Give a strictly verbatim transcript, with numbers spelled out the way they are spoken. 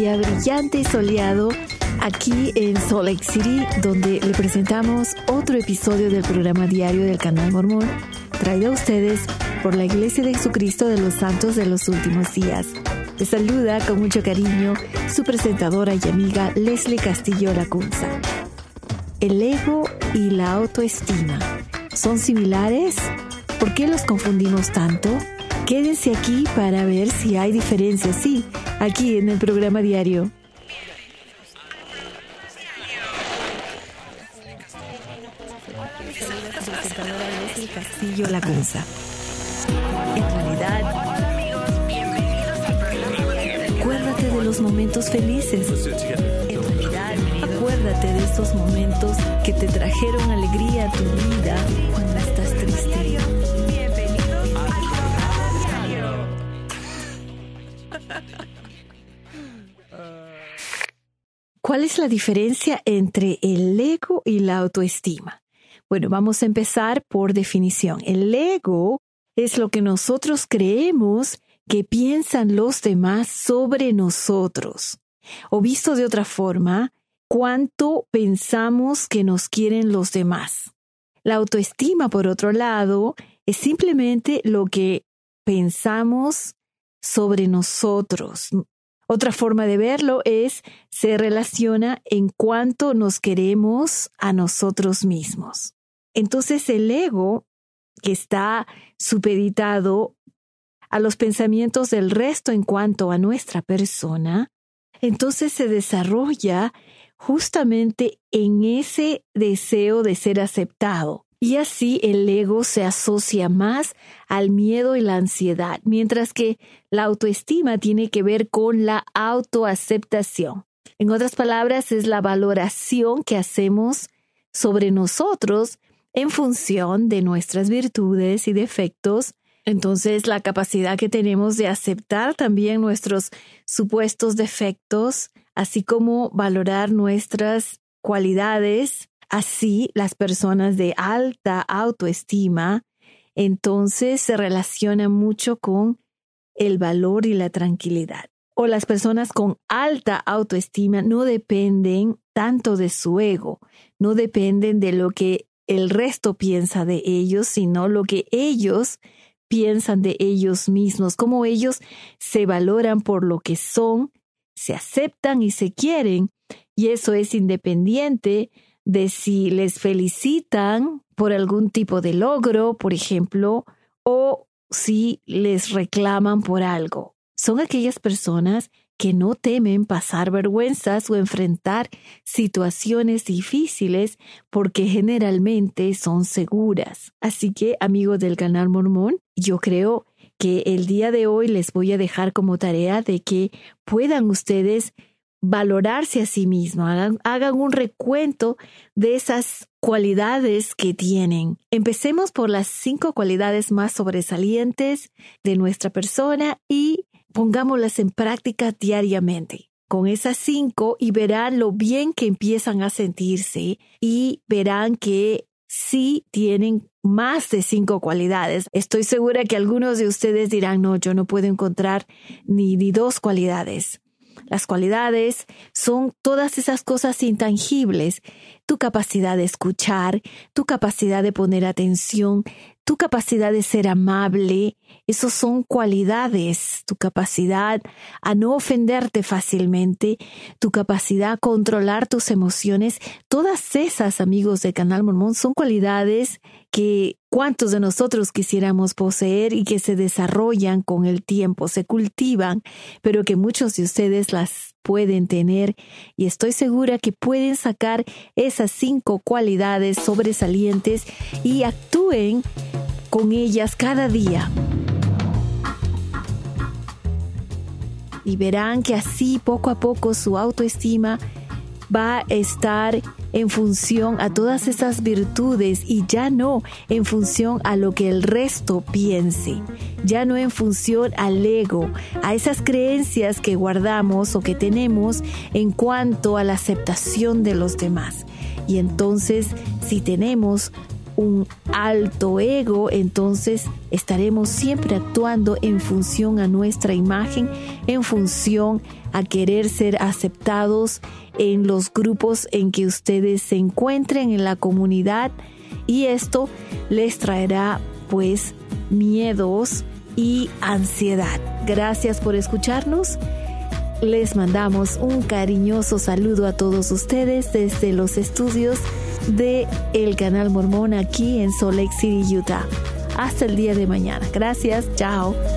día brillante y soleado aquí en Salt Lake City, donde le presentamos otro episodio del programa diario del Canal Mormón, traído a ustedes por la Iglesia de Jesucristo de los Santos de los Últimos Días. Les saluda con mucho cariño su presentadora y amiga Leslie Castillo Lacunza. El ego y la autoestima, ¿son similares? ¿Por qué los confundimos tanto? Quédense aquí para ver si hay diferencias, sí, aquí en el programa diario. Castillo Lacunza. En realidad, acuérdate de los momentos felices. En realidad, acuérdate de esos momentos que te trajeron alegría a tu vida cuando estás triste. ¿Cuál es la diferencia entre el ego y la autoestima? Bueno, vamos a empezar por definición. El ego es lo que nosotros creemos que piensan los demás sobre nosotros. O visto de otra forma, cuánto pensamos que nos quieren los demás. La autoestima, por otro lado, es simplemente lo que pensamos sobre nosotros. Otra forma de verlo es, se relaciona en cuánto nos queremos a nosotros mismos. Entonces el ego, que está supeditado a los pensamientos del resto en cuanto a nuestra persona, entonces se desarrolla justamente en ese deseo de ser aceptado. Y así el ego se asocia más al miedo y la ansiedad, mientras que la autoestima tiene que ver con la autoaceptación. En otras palabras, es la valoración que hacemos sobre nosotros en función de nuestras virtudes y defectos. Entonces, la capacidad que tenemos de aceptar también nuestros supuestos defectos, así como valorar nuestras cualidades. Así, las personas de alta autoestima, entonces se relacionan mucho con el valor y la tranquilidad. O las personas con alta autoestima no dependen tanto de su ego, no dependen de lo que el resto piensa de ellos, sino lo que ellos piensan de ellos mismos, cómo ellos se valoran por lo que son, se aceptan y se quieren, y eso es independiente de si les felicitan por algún tipo de logro, por ejemplo, o si les reclaman por algo. Son aquellas personas que no temen pasar vergüenzas o enfrentar situaciones difíciles porque generalmente son seguras. Así que, amigos del Canal Mormón, yo creo que el día de hoy les voy a dejar como tarea de que puedan ustedes valorarse a sí mismos, hagan, hagan un recuento de esas cualidades que tienen. Empecemos por las cinco cualidades más sobresalientes de nuestra persona y pongámoslas en práctica diariamente. Con esas cinco y verán lo bien que empiezan a sentirse y verán que sí tienen más de cinco cualidades. Estoy segura que algunos de ustedes dirán, no, yo no puedo encontrar ni, ni dos cualidades. Las cualidades son todas esas cosas intangibles, tu capacidad de escuchar, tu capacidad de poner atención, tu capacidad de ser amable, esos son cualidades, tu capacidad a no ofenderte fácilmente, tu capacidad a controlar tus emociones, todas esas, amigos del Canal Mormón, son cualidades que cuántos de nosotros quisiéramos poseer y que se desarrollan con el tiempo, se cultivan, pero que muchos de ustedes las pueden tener y estoy segura que pueden sacar esas cinco cualidades sobresalientes y actúen con ellas cada día. Y verán que así poco a poco su autoestima va a estar en función a todas esas virtudes y ya no en función a lo que el resto piense, ya no en función al ego, a esas creencias que guardamos o que tenemos en cuanto a la aceptación de los demás. Y entonces, si tenemos un alto ego, entonces estaremos siempre actuando en función a nuestra imagen, en función a querer ser aceptados en los grupos en que ustedes se encuentren, en la comunidad, y esto les traerá pues miedos y ansiedad. Gracias por escucharnos. Les mandamos un cariñoso saludo a todos ustedes desde los estudios de El Canal Mormón aquí en Salt Lake City, Utah. Hasta el día de mañana. Gracias. Chao.